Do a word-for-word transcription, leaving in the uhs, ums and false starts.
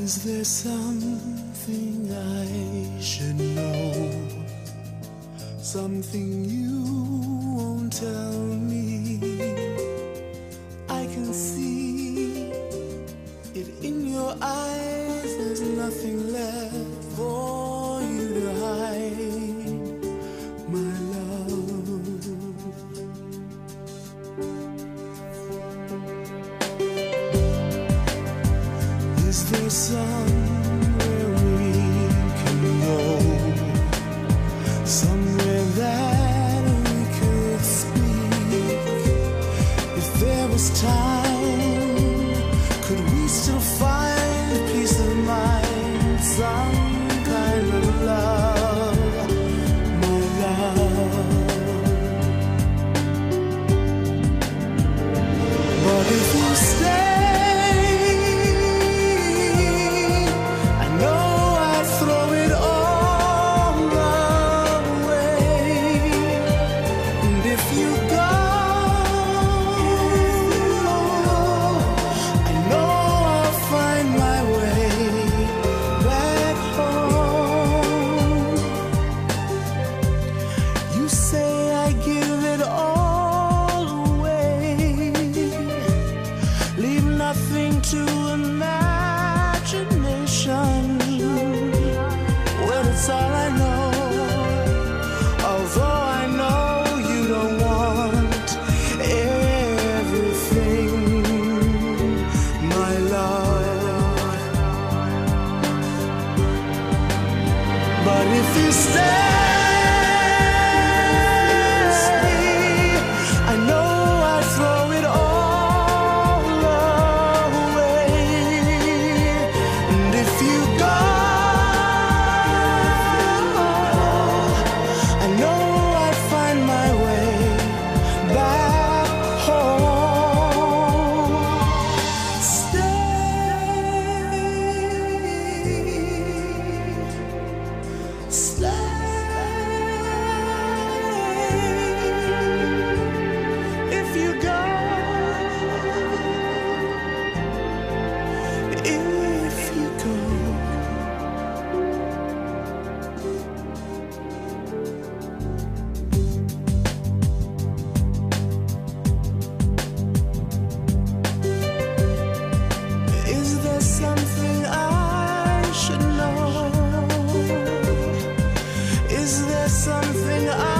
Is there something I should know? Something you won't tell me? I can see it in your eyes. There's nothing left for you to hide, my love. Is there somewhere we can go? Somewhere that we could speak? If there was time, could we still find peace of mind? Some kind of love, my love. But if you stay, to imagination, well, it's all I know. Although I know you don't want everything, my love. But if you stay, I know I'd throw it all. Something I should know. Is there something I